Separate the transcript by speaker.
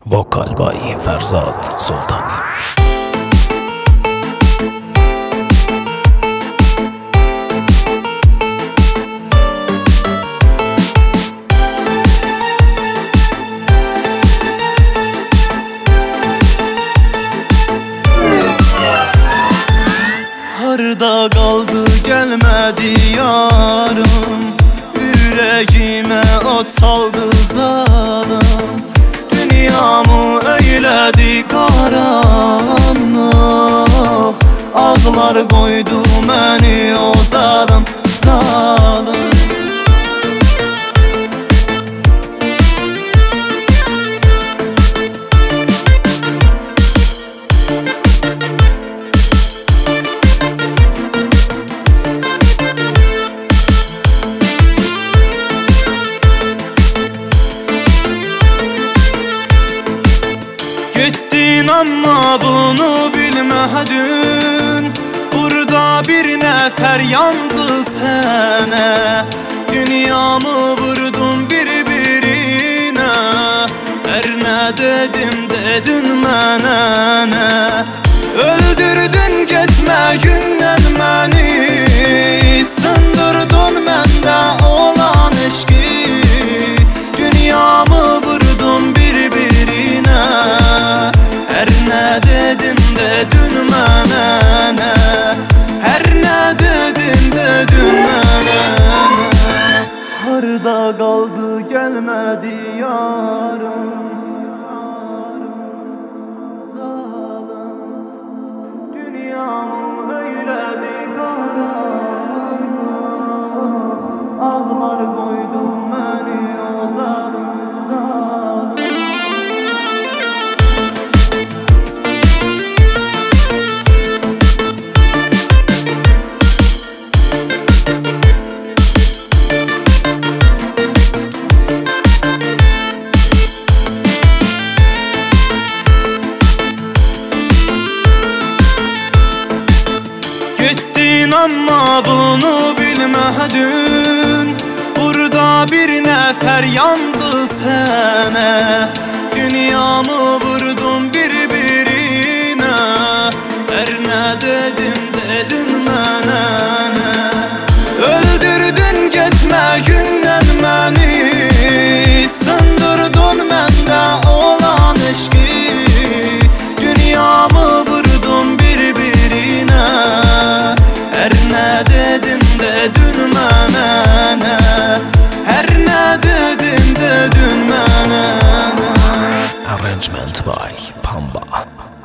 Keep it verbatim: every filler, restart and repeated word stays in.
Speaker 1: Vokal by Ferzad Sultan.
Speaker 2: Harda kaldı gelmedi yarım, yüreğime ot saldı zalim. Dünyamı eyledi karanlık, ağlar koydu beni o zalim zalim. Gittin ama bunu bilmedin, burada bir nefer yandı sene. Dünyamı vurdum birbirine, her ne dedim dedin mene ne. Öldürdün gitme günden beni, sındırdın mende olan eşki. Dünyamı vurdum birbirine, her ne dedim dedin mene ne. Her ne dedim dedin mene ne. Harda kaldı gelmedi yarım, dünyamı eyledi karanlık, ağlar koydu beni o zalim zalim. Gittin ama bunu bilmedin, burada bir nefer yandı sene. Dünyamı vurdum birbirine, her ne dedim dedin mene ne. Öldürdün gitme günden beni, sındırdın mende olan eşki. Dünyamı vurdum birbirine, her ne dedim dedin mene ne. Her ne dedim dedin mene ne.
Speaker 1: Arrangement by Pamba.